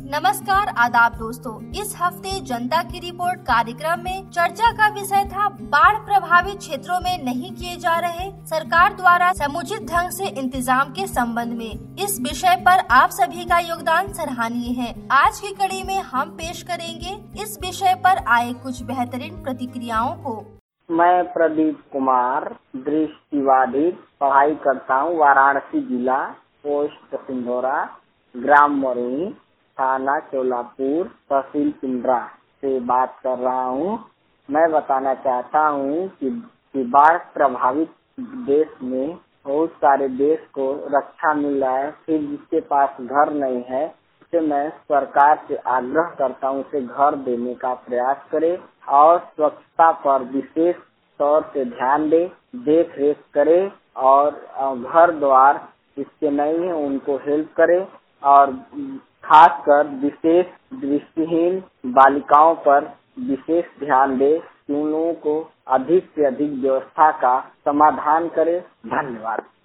नमस्कार आदाब दोस्तों। इस हफ्ते जनता की रिपोर्ट कार्यक्रम में चर्चा का विषय था बाढ़ प्रभावित क्षेत्रों में नहीं किए जा रहे सरकार द्वारा समुचित ढंग से इंतजाम के संबंध में। इस विषय पर आप सभी का योगदान सराहनीय है। आज की कड़ी में हम पेश करेंगे इस विषय पर आए कुछ बेहतरीन प्रतिक्रियाओं को। मैं प्रदीप कुमार दृष्टिबाधित पढ़ाई करता हूँ। वाराणसी जिला, पोस्ट सिंधोरा, ग्राम मरुई, थाना चोलापुर, तहसील पिंडरा से बात कर रहा हूँ। मैं बताना चाहता हूँ कि बाढ़ प्रभावित देश में बहुत सारे देश को रक्षा मिल रहा है, फिर जिसके पास घर नहीं है उसे मैं सरकार से आग्रह करता हूँ उसे घर देने का प्रयास करे और स्वच्छता पर विशेष तौर से ध्यान दे, देख रेख करे और घर द्वार जिसके नहीं है उनको हेल्प करे और खासकर विशेष दृष्टिहीन बालिकाओं पर विशेष ध्यान दे कि उन लोगों को अधिक से अधिक व्यवस्था का समाधान करे। धन्यवाद।